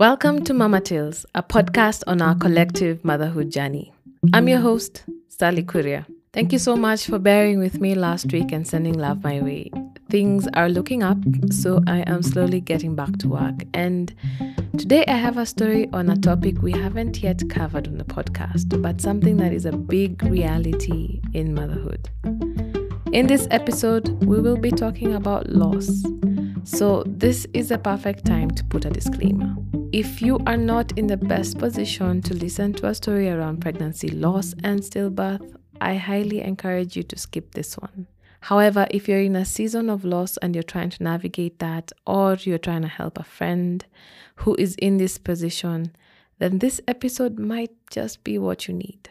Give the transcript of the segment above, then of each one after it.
Welcome to Mama Tales, a podcast on our collective motherhood journey. I'm your host, Sally Kuria. Thank you so much for bearing with me last week and sending love my way. Things are looking up, so I am slowly getting back to work. And today I have a story on a topic we haven't yet covered on the podcast, but something that is a big reality in motherhood. In this episode, we will be talking about loss. So this is a perfect time to put a disclaimer. If you are not in the best position to listen to a story around pregnancy loss and stillbirth, I highly encourage you to skip this one. However, if you're in a season of loss and you're trying to navigate that, or you're trying to help a friend who is in this position, then this episode might just be what you need.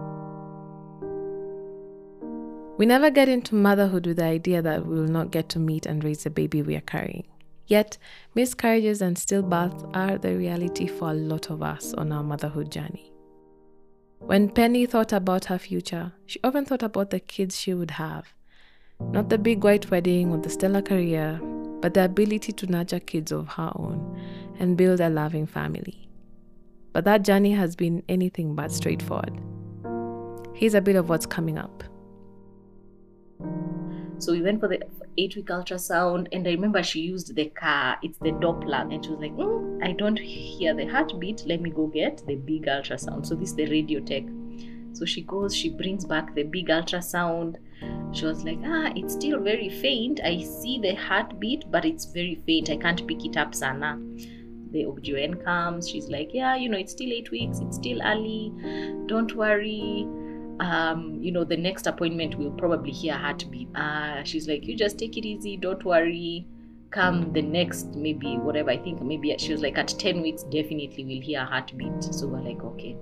We never get into motherhood with the idea that we will not get to meet and raise the baby we are carrying. Yet, miscarriages and stillbirths are the reality for a lot of us on our motherhood journey. When Penny thought about her future, she often thought about the kids she would have. Not the big white wedding or the stellar career, but the ability to nurture kids of her own and build a loving family. But that journey has been anything but straightforward. Here's a bit of what's coming up. So we went for the 8-week ultrasound, and I remember she used the car, it's the Doppler, and she was like, I don't hear the heartbeat, let me go get the big ultrasound. So this is the Radiotech. So she goes, she brings back the big ultrasound. She was like, it's still very faint. I see the heartbeat, but it's very faint. I can't pick it up, Sana. The OBGYN comes, she's like, it's still 8 weeks, it's still early, don't worry. The next appointment we'll probably hear heartbeat. She's like, you just take it easy, don't worry. Come the next, maybe whatever, I think maybe she was like at 10 weeks, definitely we'll hear heartbeat. So we're like, okay.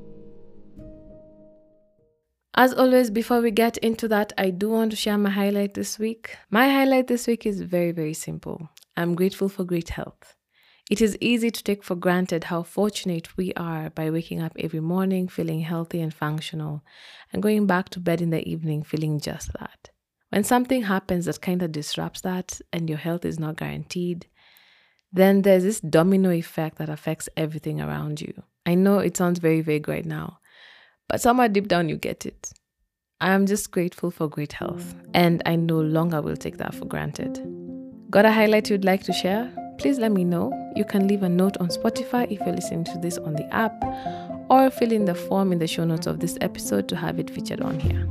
As always, before we get into that, I do want to share my highlight this week. My highlight this week is very, very simple. I'm grateful for great health. It is easy to take for granted how fortunate we are by waking up every morning feeling healthy and functional and going back to bed in the evening feeling just that. When something happens that kind of disrupts that and your health is not guaranteed, then there's this domino effect that affects everything around you. I know it sounds very vague right now, but somewhere deep down you get it. I am just grateful for great health, and I no longer will take that for granted. Got a highlight you'd like to share? Please let me know. You can leave a note on Spotify if you're listening to this on the app, or fill in the form in the show notes of this episode to have it featured on here.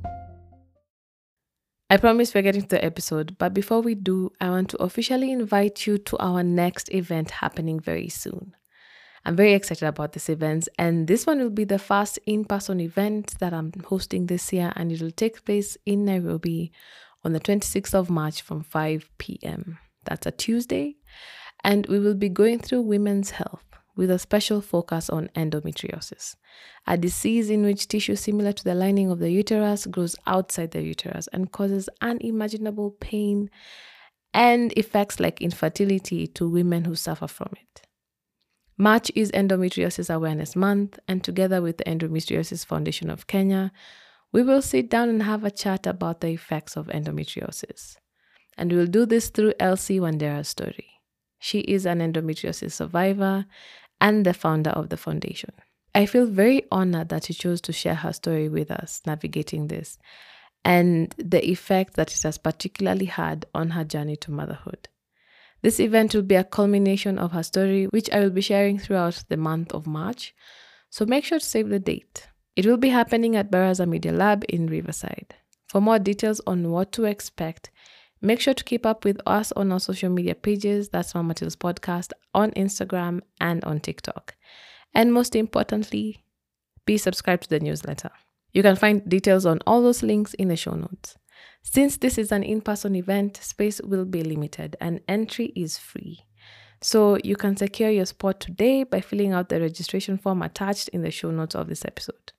I promise we're getting to the episode, but before we do, I want to officially invite you to our next event happening very soon. I'm very excited about this event, and this one will be the first in-person event that I'm hosting this year, and it will take place in Nairobi on the 26th of March from 5 p.m. That's a Tuesday, and we will be going through women's health with a special focus on endometriosis, a disease in which tissue similar to the lining of the uterus grows outside the uterus and causes unimaginable pain and effects like infertility to women who suffer from it. March is Endometriosis Awareness Month, and together with the Endometriosis Foundation of Kenya, we will sit down and have a chat about the effects of endometriosis. And we'll do this through Elsie Wandera's story. She is an endometriosis survivor and the founder of the foundation. I feel very honored that she chose to share her story with us, navigating this, and the effect that it has particularly had on her journey to motherhood. This event will be a culmination of her story, which I will be sharing throughout the month of March, so make sure to save the date. It will be happening at Baraza Media Lab in Riverside. For more details on what to expect, make sure to keep up with us on our social media pages, that's Mama Tales Podcast, on Instagram and on TikTok. And most importantly, be subscribed to the newsletter. You can find details on all those links in the show notes. Since this is an in-person event, space will be limited and entry is free. So you can secure your spot today by filling out the registration form attached in the show notes of this episode.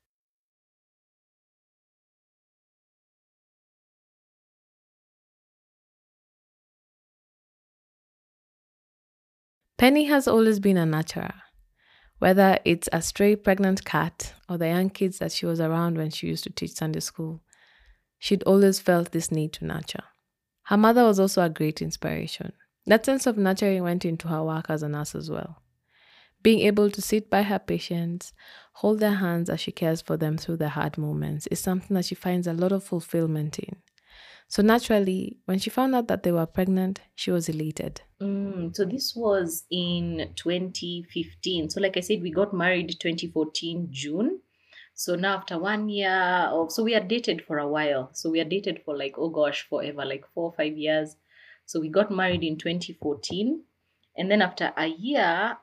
Penny has always been a nurturer. Whether it's a stray pregnant cat or the young kids that she was around when she used to teach Sunday school, she'd always felt this need to nurture. Her mother was also a great inspiration. That sense of nurturing went into her work as a nurse as well. Being able to sit by her patients, hold their hands as she cares for them through the hard moments is something that she finds a lot of fulfillment in. So naturally, when she found out that they were pregnant, she was elated. So this was in 2015. So like I said, we got married 2014 June. So now after 1 year of, so we had dated for a while. So we had dated for like, oh gosh, forever, like 4 or 5 years. So we got married in 2014. And then after a year,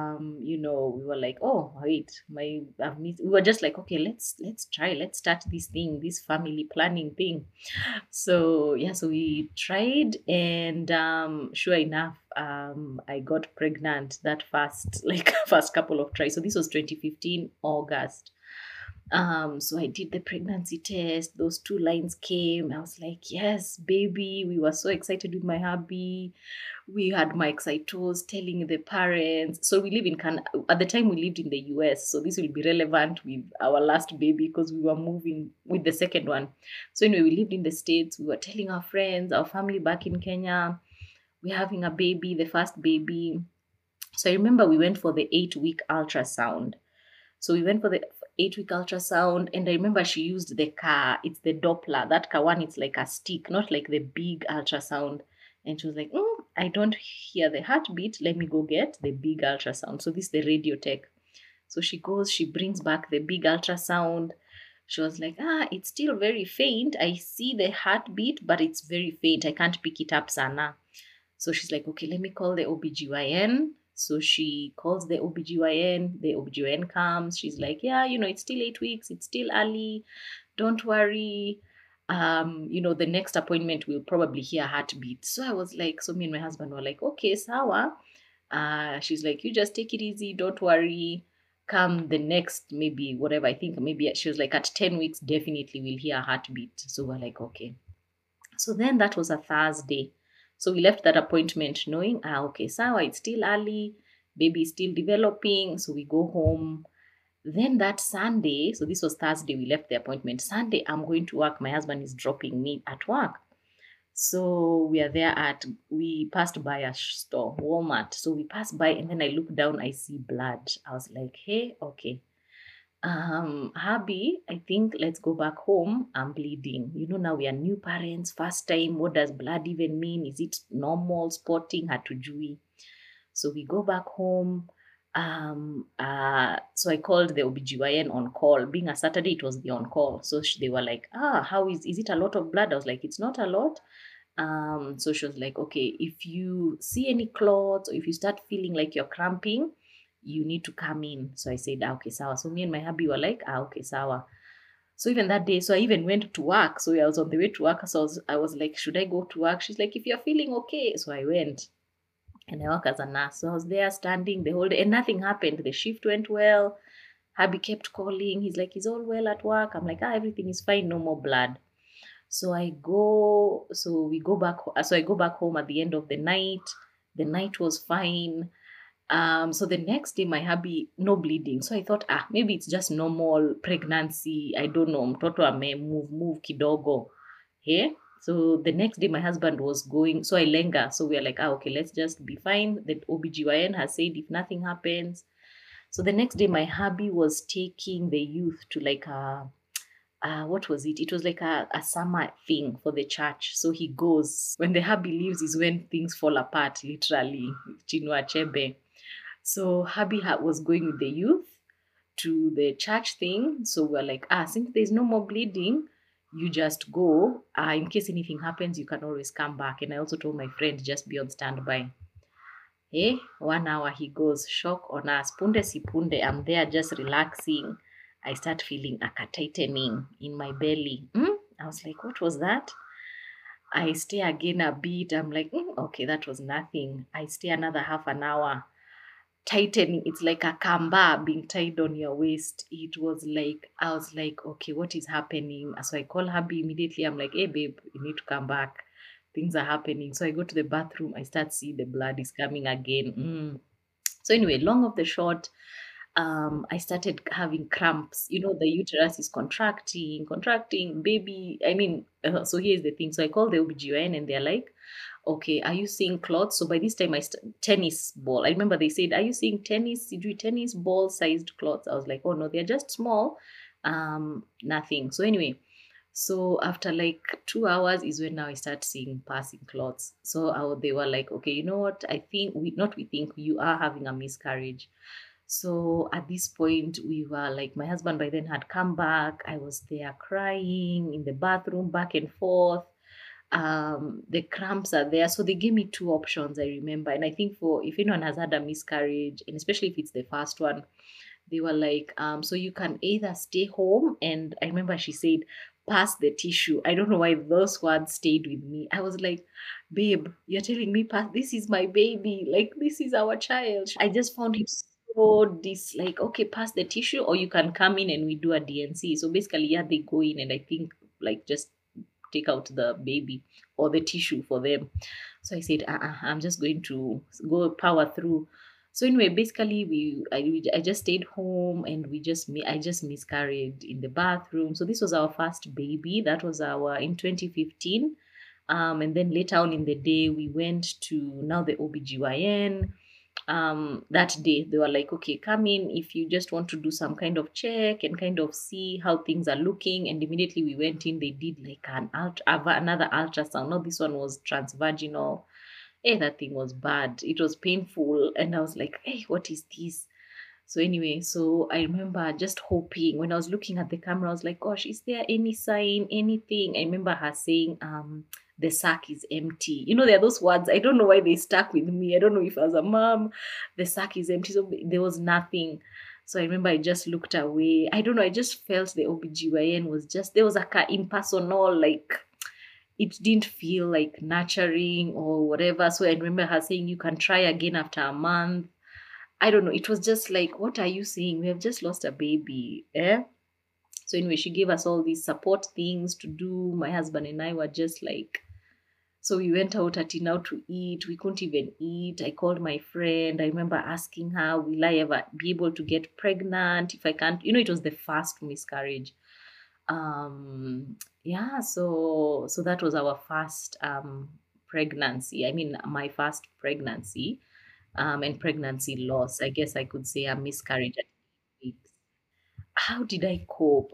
we were like, oh wait, we were just like, okay, let's try, let's start this thing, this family planning thing. So yeah, so we tried, and sure enough, I got pregnant that first, like first couple of tries. So this was 2015 August. So I did the pregnancy test. Those two lines came. I was like, yes, baby. We were so excited with my hubby. We had my excitos telling the parents. So we live in Canada. At the time, we lived in the US. So this will be relevant with our last baby because we were moving with the second one. So anyway, we lived in the States. We were telling our friends, our family back in Kenya, we're having a baby, the first baby. So I remember we went for the 8 week ultrasound. So we went for the 8 week ultrasound, and I remember she used the car. It's the Doppler. That car one, it's like a stick, not like the big ultrasound. And she was like, I don't hear the heartbeat. Let me go get the big ultrasound. So this is the radio tech. So she goes, she brings back the big ultrasound. She was like, it's still very faint. I see the heartbeat, but it's very faint. I can't pick it up, Sana. So she's like, okay, let me call the OBGYN. So she calls the OBGYN. The OBGYN comes. She's like, yeah, it's still 8 weeks. It's still early. Don't worry. The next appointment we'll probably hear heartbeat. So I was like, so me and my husband were like, okay, sawa. She's like, you just take it easy. Don't worry. Come the next, maybe whatever. I think maybe she was like, at 10 weeks, definitely we'll hear heartbeat. So we're like, okay. So then that was a Thursday. So we left that appointment knowing, okay, sawa, it's still early, baby is still developing. So we go home. Then that Sunday, so this was Thursday, we left the appointment. Sunday, I'm going to work. My husband is dropping me at work. So we passed by a store, Walmart. So we passed by, and then I look down, I see blood. I was like, hey, okay. Hubby, I think let's go back home. I'm bleeding. Now we are new parents, first time. What does blood even mean? Is it normal, spotting, hatujui? So we go back home. So I called the OBGYN on call. Being a Saturday, it was the on call. So they were like, how is it a lot of blood? I was like, it's not a lot. So she was like, okay, if you see any clots or if you start feeling like you're cramping, you need to come in. So I said, okay, sawa. So me and my hubby were like, okay, sawa. So even that day, so I even went to work. So I was on the way to work. So I was like, should I go to work? She's like, if you're feeling okay. So I went, and I work as a nurse. So I was there standing the whole day, and nothing happened. The shift went well. Hubby kept calling. He's like, he's all well at work. I'm like, everything is fine. No more blood. So I go back home at the end of the night. The night was fine. So the next day, my hubby, no bleeding. So I thought, maybe it's just normal pregnancy. I don't know. Mtoto ame move kidogo. Hey? So the next day, my husband was going. So I linger. So we are like, okay, let's just be fine. The OBGYN has said if nothing happens. So the next day, my hubby was taking the youth to like what was it? It was like a summer thing for the church. So he goes. When the hubby leaves is when things fall apart, literally. Chinua Achebe. So hubby was going with the youth to the church thing. So we're like, since there's no more bleeding, you just go. In case anything happens, you can always come back. And I also told my friend, just be on standby. Hey, 1 hour he goes, shock on us. Punde si punde, I'm there just relaxing. I start feeling a tightening in my belly. I was like, what was that? I stay again a bit. I'm like, okay, that was nothing. I stay another half an hour. Tightening, it's like a kamba being tied on your waist. It was like, I was like, okay, what is happening? So I call hubby immediately. I'm like, hey babe, you need to come back, things are happening. So I go to the bathroom, I start seeing the blood is coming again. So anyway, long of the short, I started having cramps. The uterus is contracting, baby. So here's the thing. So I call the OBGYN, and they're like, okay, are you seeing clots? So by this time, tennis ball. I remember they said, are you seeing tennis ball sized clots? I was like, oh no, they're just small. Nothing. So anyway, so after like 2 hours is when now I start seeing passing clots. So they were like, okay, you know what? I think we think you are having a miscarriage. So at this point, we were like, my husband by then had come back. I was there crying in the bathroom, back and forth. The cramps are there. So they gave me two options, I remember. And I think for if anyone has had a miscarriage, and especially if it's the first one, they were like, so you can either stay home, and I remember she said, pass the tissue. I don't know why those words stayed with me. I was like, babe, you're telling me pass, this is my baby, like this is our child. I just found it so like, okay, pass the tissue, or you can come in and we do a DNC. So basically, yeah, they go in and I think like just take out the baby or the tissue for them. So I said, I'm just going to go power through. So anyway, basically, I just stayed home, and I just miscarried in the bathroom. So this was our first baby. That was our in 2015. And then later on in the day, we went to now the OBGYN. That day they were like, okay, come in if you just want to do some kind of check and kind of see how things are looking. And immediately we went in, they did like another ultrasound. No, this one was transvaginal. Hey, that thing was bad, it was painful, and I was like, hey, what is this? So anyway, so I remember just hoping when I was looking at the camera, I was like, gosh, is there any sign, anything? I remember her saying, the sack is empty. You know, there are those words. I don't know why they stuck with me. I don't know if as a mom, the sack is empty. So there was nothing. So I remember I just looked away. I don't know. I just felt the OBGYN was just, there was like a impersonal, like, it didn't feel like nurturing or whatever. So I remember her saying, you can try again after a month. I don't know. It was just like, what are you saying? We have just lost a baby. Eh? So anyway, she gave us all these support things to do. My husband and I were just like, so we went out at now to eat. We couldn't even eat. I called my friend. I remember asking her, will I ever be able to get pregnant? If I can't, it was the first miscarriage. Yeah, so that was our first pregnancy. I mean, my first pregnancy, and pregnancy loss. I guess I could say a miscarriage at 8 weeks. How did I cope?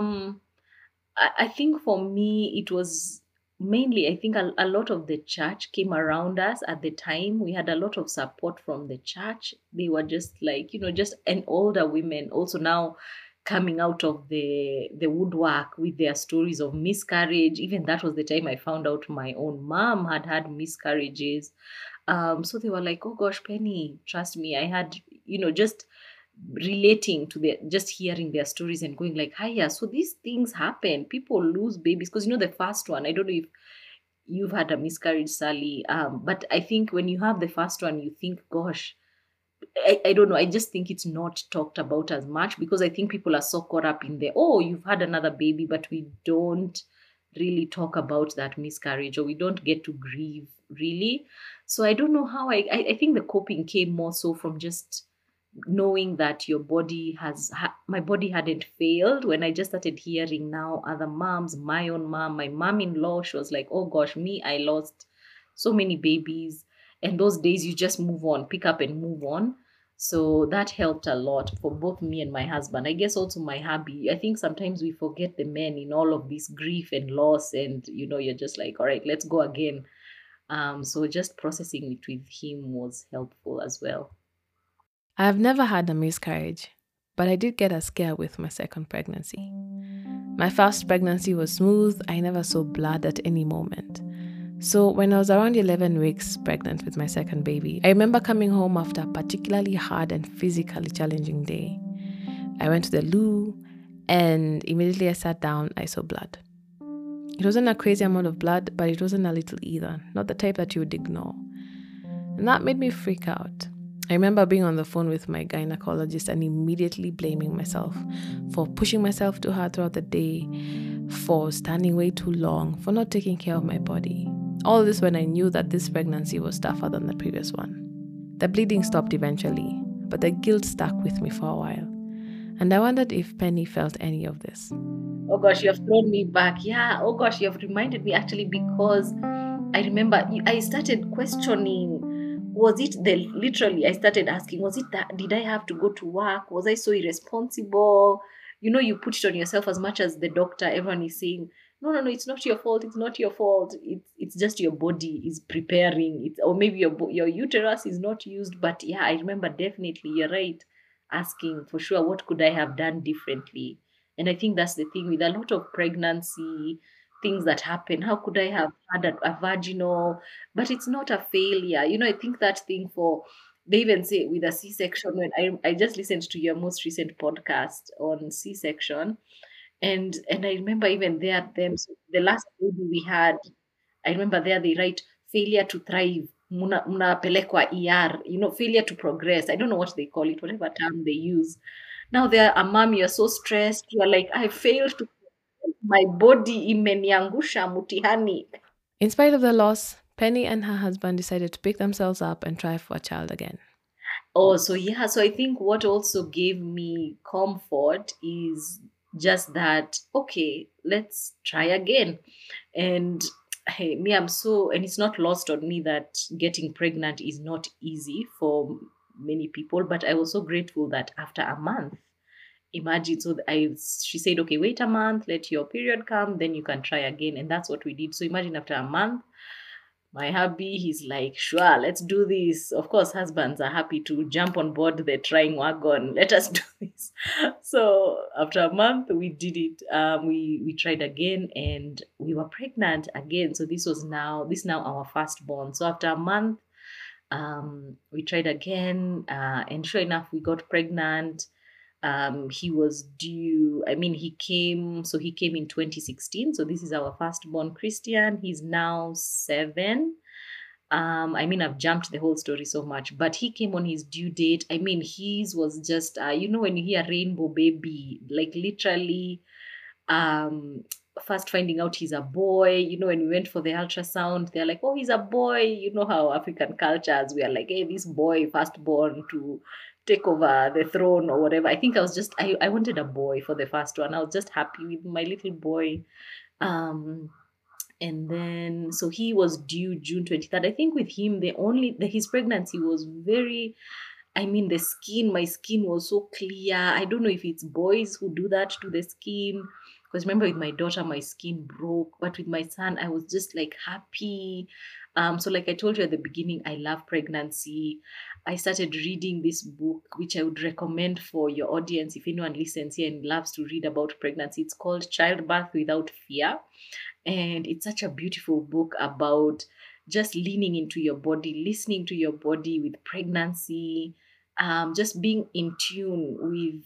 I think for me, it was mainly, I think a lot of the church came around us at the time. We had a lot of support from the church. They were just like, just an older women also now coming out of the woodwork with their stories of miscarriage. Even that was the time I found out my own mom had had miscarriages. So they were like, oh gosh, Penny, trust me, I had, just relating to their, just hearing their stories and going like, hiya, so these things happen, people lose babies. Because the first one, I don't know if you've had a miscarriage, Sally, but I think when you have the first one, you think, gosh, I don't know, I just think it's not talked about as much, because I think people are so caught up in the, oh, you've had another baby, but we don't really talk about that miscarriage, or we don't get to grieve really. So I don't know how I think the coping came more so from just knowing that your body my body hadn't failed. When I just started hearing now other moms, my own mom, my mom-in-law, she was like, oh gosh, me, I lost so many babies. And those days you just move on, pick up and move on. So that helped a lot for both me and my husband. I guess also my hubby. I think sometimes we forget the men in all of this grief and loss, and you're just like, all right, let's go again. So just processing it with him was helpful as well. I have never had a miscarriage, but I did get a scare with my second pregnancy. My first pregnancy was smooth. I never saw blood at any moment. So when I was around 11 weeks pregnant with my second baby, I remember coming home after a particularly hard and physically challenging day. I went to the loo, and immediately I sat down, I saw blood. It wasn't a crazy amount of blood, but it wasn't a little either, not the type that you would ignore. And that made me freak out. I remember being on the phone with my gynecologist and immediately blaming myself for pushing myself too hard throughout the day, for standing way too long, for not taking care of my body. All this when I knew that this pregnancy was tougher than the previous one. The bleeding stopped eventually, but the guilt stuck with me for a while. And I wondered if Penny felt any of this. Oh gosh, you have thrown me back. Yeah. Oh gosh, you have reminded me actually, because I remember I started questioning, was it literally I started asking, was it that, did I have to go to work? Was I so irresponsible? You put it on yourself as much as the doctor, everyone is saying, no, it's not your fault. It's not your fault. It's just your body is preparing. Or maybe your uterus is not used. But yeah, I remember definitely, you're right, asking for sure, what could I have done differently? And I think that's the thing with a lot of pregnancy things that happen. How could I have had a vaginal? But it's not a failure. I think that thing they even say with a C-section, when I just listened to your most recent podcast on C-section, and I remember even there them so the last baby we had, I remember there they write failure to thrive. Mnapelekwa ER, failure to progress. I don't know what they call it, whatever term they use. Now there, a mom, you're so stressed. You're like, I failed to, my body imeniangusha mutihani. In spite of the loss, Penny and her husband decided to pick themselves up and try for a child again. Oh, so yeah. So I think what also gave me comfort is just that, okay, let's try again. And hey, and it's not lost on me that getting pregnant is not easy for many people, but I was so grateful that after a month, imagine, so she said, okay, wait a month, let your period come, then you can try again. And that's what we did. So imagine after a month, my hubby, he's like, sure, let's do this. Of course, husbands are happy to jump on board the trying wagon. Let us do this. So after a month, we did it. We tried again, and we were pregnant again. So this now our firstborn. So after a month, we tried again, and sure enough, we got pregnant. He was due, he came in 2016. So this is our firstborn, Christian. He's now 7. I've jumped the whole story so much, but he came on his due date. His was just, when you hear rainbow baby, like literally, first finding out he's a boy. When we went for the ultrasound, they're like, oh, he's a boy. You know how African cultures, we are like, hey, this boy, firstborn to take over the throne or whatever. I think I wanted a boy for the first one. I was just happy with my little boy. And then, so he was due June 23rd. I think with him, his pregnancy was very, my skin was so clear. I don't know if it's boys who do that to the skin. Because remember, with my daughter, my skin broke. But with my son, I was just like happy. So like I told you at the beginning, I love pregnancy. I started reading this book, which I would recommend for your audience if anyone listens here and loves to read about pregnancy. It's called Childbirth Without Fear. And it's such a beautiful book about just leaning into your body, listening to your body with pregnancy, just being in tune with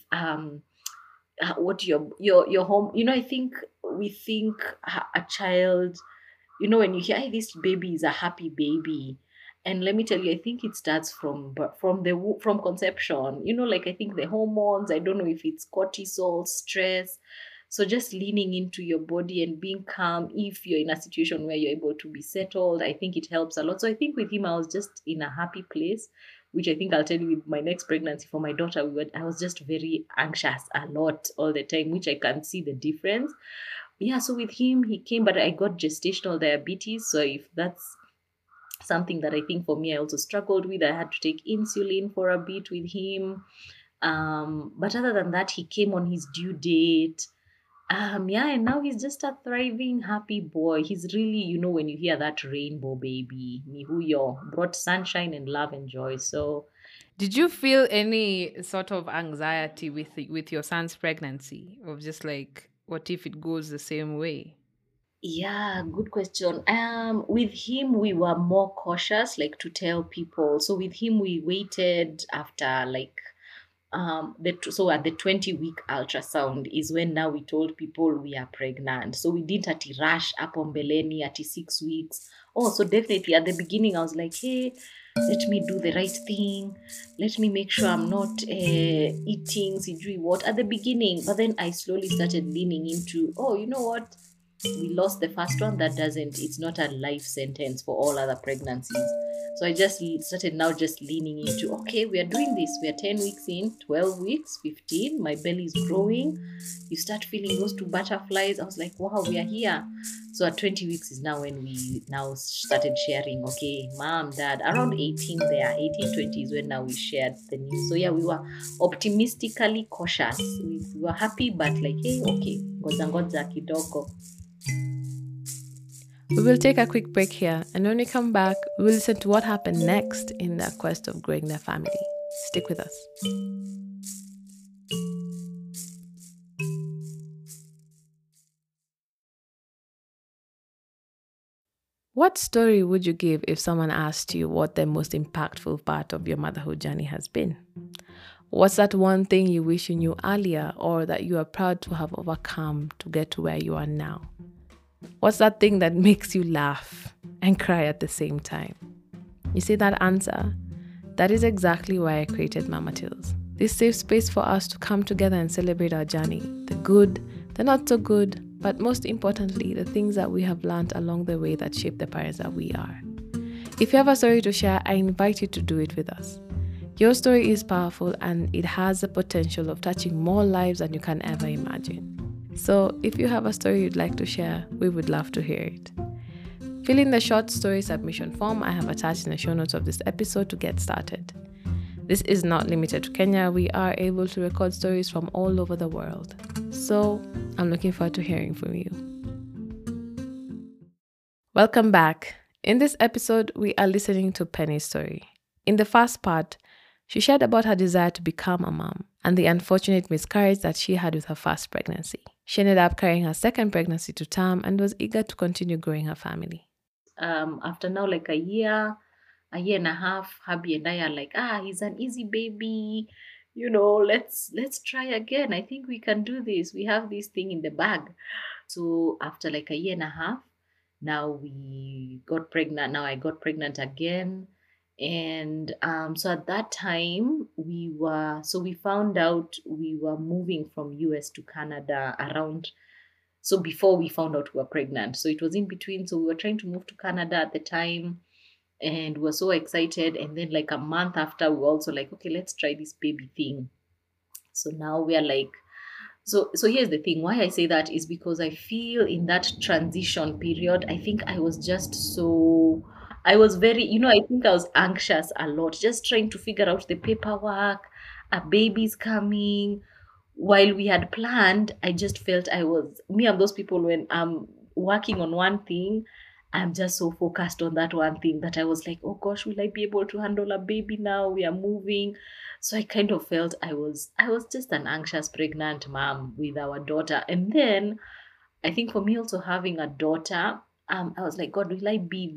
what your home. I think we think a child, when you hear, "Hey, this baby is a happy baby," and let me tell you, I think it starts from conception. Like I think the hormones. I don't know if it's cortisol, stress. So just leaning into your body and being calm. If you're in a situation where you're able to be settled, I think it helps a lot. So I think with him, I was just in a happy place, which I think I'll tell you with my next pregnancy for my daughter. I was just very anxious a lot all the time, which I can see the difference. Yeah, so with him, he came, but I got gestational diabetes. So if that's something that I think for me, I also struggled with, I had to take insulin for a bit with him. But other than that, he came on his due date. And now he's just a thriving, happy boy. He's really, when you hear that rainbow baby, Mihuyo, brought sunshine and love and joy. So, did you feel any sort of anxiety with your son's pregnancy, of just like, what if it goes the same way? yeah, good question. With him, we were more cautious, like to tell people. So with him, we waited after like so at the 20-week ultrasound is when now we told people we are pregnant. So we didn't at rush up on Beleni at 6 weeks. Oh, so definitely at the beginning I was like, hey, let me do the right thing, let me make sure I'm not eating sijui what at the beginning. But then I slowly started leaning into, oh, you know what, we lost the first one, it's not a life sentence for all other pregnancies. So I just started now just leaning into, okay, we are doing this. We are 10 weeks in, 12 weeks, 15. My belly is growing. You start feeling those two butterflies. I was like, wow, we are here. So at 20 weeks is now when we now started sharing, okay, mom, dad, around 18 there, 18, 20 is when now we shared the news. So yeah, we were optimistically cautious. We were happy, but like, hey, okay, ngoja ngoja kidogo. We will take a quick break here, and when we come back, we will listen to what happened next in their quest of growing their family. Stick with us. What story would you give if someone asked you what the most impactful part of your motherhood journey has been? What's that one thing you wish you knew earlier or that you are proud to have overcome to get to where you are now? What's that thing that makes you laugh and cry at the same time? You see that answer? That is exactly why I created Mama Tales. This safe space for us to come together and celebrate our journey, the good, the not so good, but most importantly, the things that we have learned along the way that shape the parents that we are. If you have a story to share, I invite you to do it with us. Your story is powerful and it has the potential of touching more lives than you can ever imagine. So if you have a story you'd like to share, we would love to hear it. Fill in the short story submission form I have attached in the show notes of this episode to get started. This is not limited to Kenya. We are able to record stories from all over the world. So I'm looking forward to hearing from you. Welcome back. In this episode, we are listening to Penny's story. In the first part, she shared about her desire to become a mom and the unfortunate miscarriage that she had with her first pregnancy. She ended up carrying her second pregnancy to term and was eager to continue growing her family. After now like a year and a half, hubby and I are like, he's an easy baby, let's try again. I think we can do this. We have this thing in the bag. So after like a year and a half, now we got pregnant. Now I got pregnant again. And so at that time we found out we were moving from US to Canada around, so before we found out we were pregnant. So it was in between. So we were trying to move to Canada at the time and we were so excited. And then like a month after, we were also like, okay, let's try this baby thing. So now we are like, so here's the thing. Why I say that is because I feel in that transition period, I think I was just so, I was very, I think I was anxious a lot, just trying to figure out the paperwork. A baby's coming. While we had planned, I just felt I'm those people when I'm working on one thing, I'm just so focused on that one thing that I was like, oh gosh, will I be able to handle a baby now? We are moving. So I kind of felt I was just an anxious pregnant mom with our daughter. And then I think for me also having a daughter, I was like, God, will I be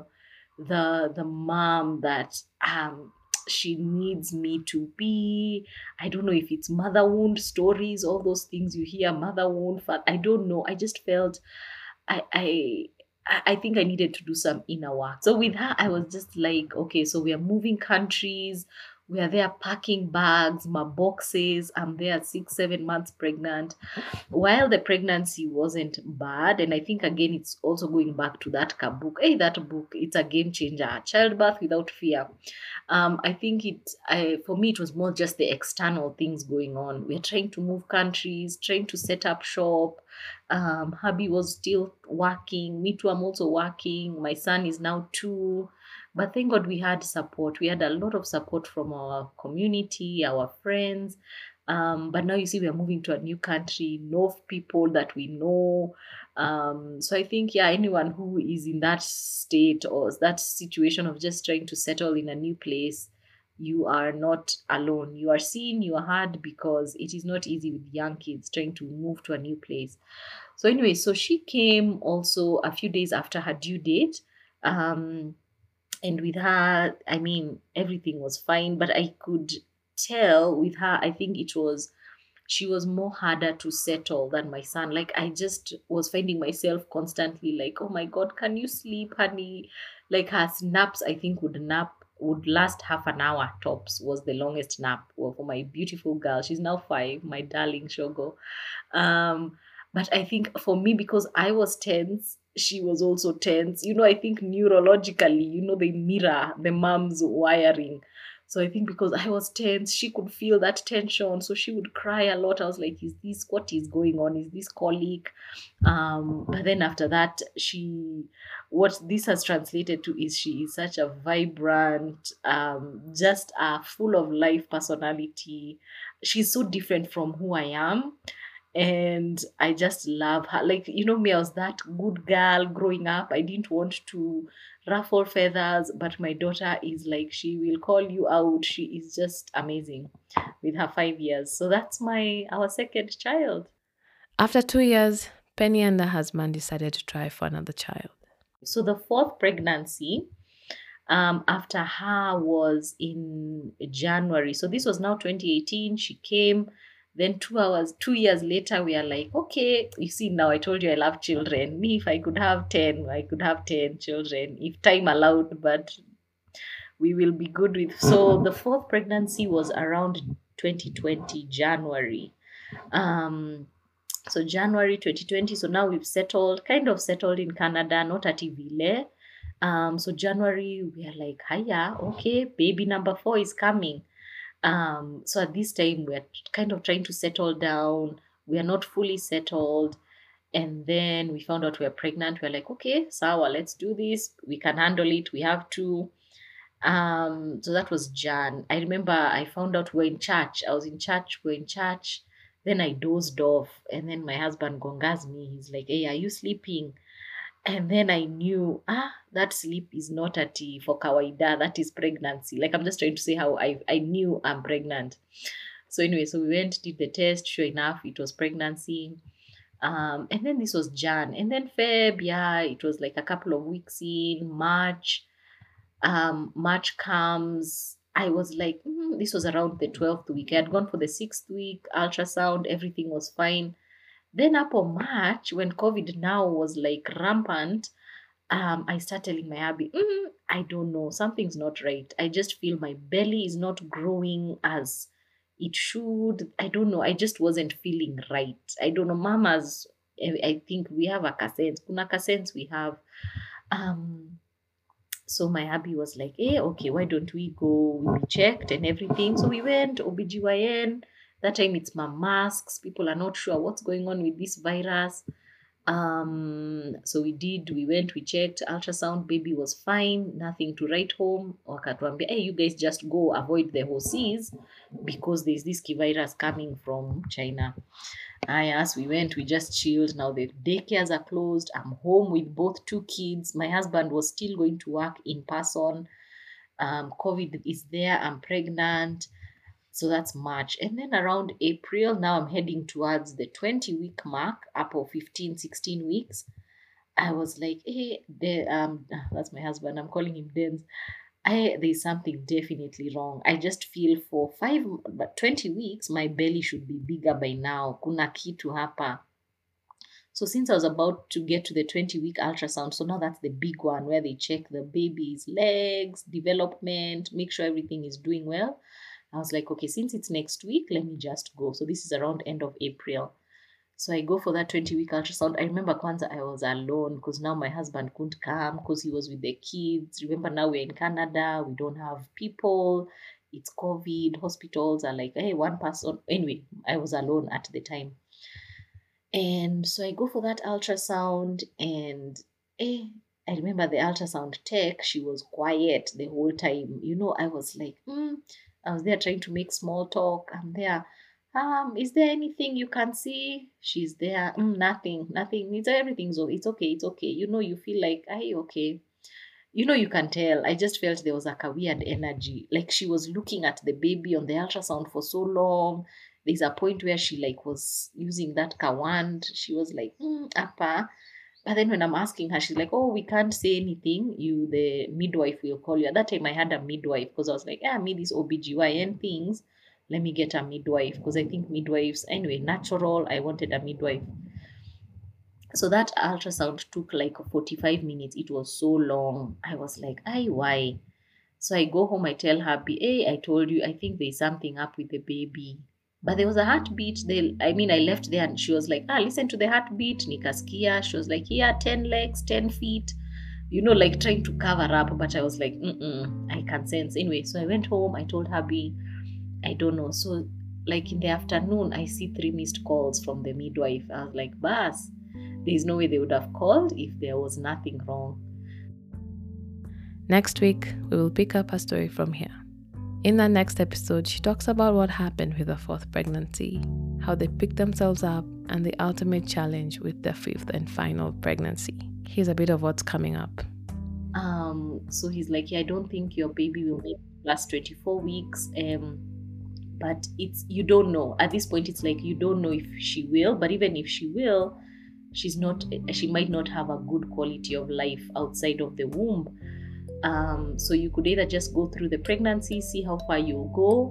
the mom that she needs me to be? I don't know if it's mother wound stories, all those things you hear, mother wound. I don't know. I just felt I I I think I needed to do some inner work. So with her, I was just like, okay, so we are moving countries. We are there packing bags, my boxes. I'm there 6, 7 months pregnant. While the pregnancy wasn't bad, and I think again it's also going back to that book. Hey, that book, it's a game changer. Childbirth Without Fear. I think for me it was more just the external things going on. We're trying to move countries, trying to set up shop. Hubby was still working. Me too, I'm also working. My son is now 2. But thank God we had support. We had a lot of support from our community, our friends. But now you see, we are moving to a new country, no people that we know. So I think, yeah, anyone who is in that state or that situation of just trying to settle in a new place, you are not alone. You are seen, you are heard, because it is not easy with young kids trying to move to a new place. So anyway, so she came also a few days after her due date. And with her, I mean, everything was fine, but I could tell with her, I think she was more harder to settle than my son. Like I just was finding myself constantly like, oh my God, can you sleep, honey? Like her naps, I think would last half an hour tops, was the longest nap. Well, for my beautiful girl, she's now 5, my darling Shogo. But I think for me, because I was tense, she was also tense. I think neurologically, they mirror the mom's wiring. So I think because I was tense, she could feel that tension. So she would cry a lot. I was like, what is going on? Is this colic? But then after that, what this has translated to is she is such a vibrant, just a full of life personality. She's so different from who I am. And I just love her. Like, me, I was that good girl growing up. I didn't want to ruffle feathers, but my daughter is like, she will call you out. She is just amazing with her 5 years. So that's our second child. After 2 years, Penny and her husband decided to try for another child. So the fourth pregnancy, after her, was in January. So this was now 2018. She came. Then 2 years later, we are like, okay, you see, now I told you I love children. Me, if I could have 10, I could have 10 children if time allowed, but we will be good with. So the fourth pregnancy was around 2020, January. So January 2020. So now we've kind of settled in Canada, not at Ivile. So January, we are like, hiya, okay, baby number 4 is coming. So at this time, we're kind of trying to settle down. We are not fully settled. And then we found out we're pregnant. We're like, okay, sawa, let's do this. We can handle it. We have to. So that was Jan. I remember I found out we're in church. I was in church. We're in church. Then I dozed off. And then my husband gongas me. He's like, hey, are you sleeping? And then I knew, that sleep is not a tea for kawaida. That is pregnancy. Like, I'm just trying to say how I knew I'm pregnant. So anyway, so we went, did the test. Sure enough, it was pregnancy. And then this was Jan. And then Feb, yeah, it was like a couple of weeks in. March. March comes. I was like, this was around the 12th week. I had gone for the 6th week ultrasound. Everything was fine. Then up on March, when COVID now was like rampant, I started telling my hubby, I don't know, something's not right. I just feel my belly is not growing as it should. I don't know. I just wasn't feeling right. I don't know. Mamas, I think we have a sense. Kuna sense we have. So my hubby was like, hey, okay, why don't we go? We checked and everything. So we went, OBGYN. That time it's my masks. People are not sure what's going on with this virus. So we went, we checked, ultrasound, baby was fine, nothing to write home. Wakatuambia, hey, you guys just go avoid the horses because there's this key virus coming from China. As we went, we just chilled. Now the daycares are closed. I'm home with both 2 kids. My husband was still going to work in person. COVID is there. I'm pregnant. So that's March. And then around April, now I'm heading towards the 20-week mark, up of 15, 16 weeks. I was like, hey, that's my husband. I'm calling him Dens. There's something definitely wrong. I just feel for 20 weeks, my belly should be bigger by now. Kuna kitu hapa. So since I was about to get to the 20-week ultrasound, so now that's the big one where they check the baby's legs, development, make sure everything is doing well. I was like, okay, since it's next week, let me just go. So this is around end of April. So I go for that 20-week ultrasound. I remember Kwanzaa I was alone because now my husband couldn't come because he was with the kids. Remember, now we're in Canada. We don't have people. It's COVID. Hospitals are like, hey, one person. Anyway, I was alone at the time. And so I go for that ultrasound and I remember the ultrasound tech, she was quiet the whole time. I was like, I was there trying to make small talk. I'm there. Is there anything you can see? She's there. Nothing. Everything's okay. It's okay. You feel like, okay. You can tell. I just felt there was like a weird energy. Like she was looking at the baby on the ultrasound for so long. There's a point where she like was using that wand. She was like, appa. But then when I'm asking her, she's like, oh, we can't say anything. The midwife will call you. At that time, I had a midwife because I was like, me, these OBGYN things, let me get a midwife because I think midwives, anyway, natural, I wanted a midwife. So that ultrasound took like 45 minutes. It was so long. I was like, why? So I go home, I tell her, I told you, I think there's something up with the baby. But there was a heartbeat. I left there and she was like, listen to the heartbeat. Nikaskia. She was like, here, 10 legs, 10 feet. like trying to cover up, but I was like, I can't sense. Anyway, so I went home, I told hubby, I don't know. So, like in the afternoon, I see 3 missed calls from the midwife. I was like, Bas, there's no way they would have called if there was nothing wrong. Next week, we will pick up her story from here. In that next episode, she talks about what happened with her 4th pregnancy, how they picked themselves up, and the ultimate challenge with their 5th and final pregnancy. Here's a bit of what's coming up. So he's like, I don't think your baby will make last 24 weeks. But you don't know. At this point, it's like you don't know if she will, but even if she will, she might not have a good quality of life outside of the womb. So you could either just go through the pregnancy, see how far you go,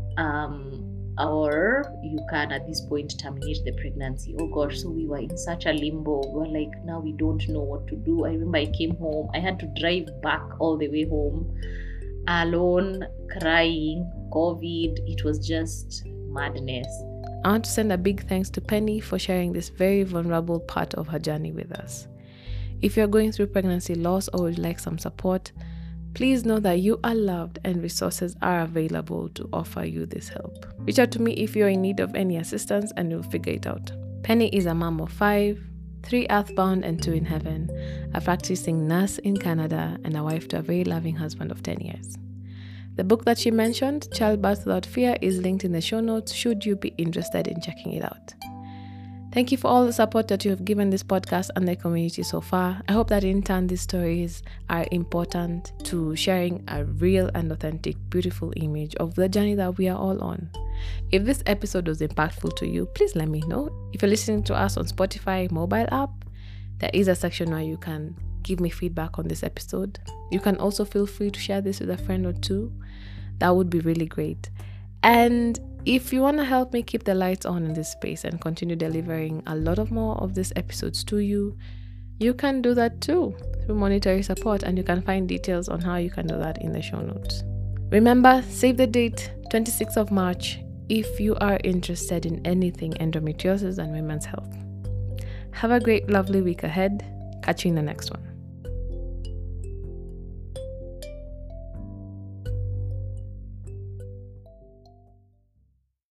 or you can at this point terminate the pregnancy. Oh gosh, so we were in such a limbo. We were like, now we don't know what to do. I remember I came home, I had to drive back all the way home alone, crying, COVID. It was just madness. I want to send a big thanks to Penny for sharing this very vulnerable part of her journey with us. If you're going through pregnancy loss or would like some support, please know that you are loved and resources are available to offer you this help. Reach out to me if you're in need of any assistance and we'll figure it out. Penny is a mom of 5, 3 earthbound and 2 in heaven, a practicing nurse in Canada, and a wife to a very loving husband of 10 years. The book that she mentioned, Childbirth Without Fear, is linked in the show notes should you be interested in checking it out. Thank you for all the support that you have given this podcast and the community so far. I hope that in turn these stories are important to sharing a real and authentic, beautiful image of the journey that we are all on. If this episode was impactful to you, please let me know. If you're listening to us on Spotify mobile app, there is a section where you can give me feedback on this episode. You can also feel free to share this with a friend or two. That would be really great. And if you want to help me keep the lights on in this space and continue delivering a lot of more of these episodes to you, you can do that too through monetary support, and you can find details on how you can do that in the show notes. Remember, save the date, 26th of March, if you are interested in anything endometriosis and women's health. Have a great, lovely week ahead. Catch you in the next one.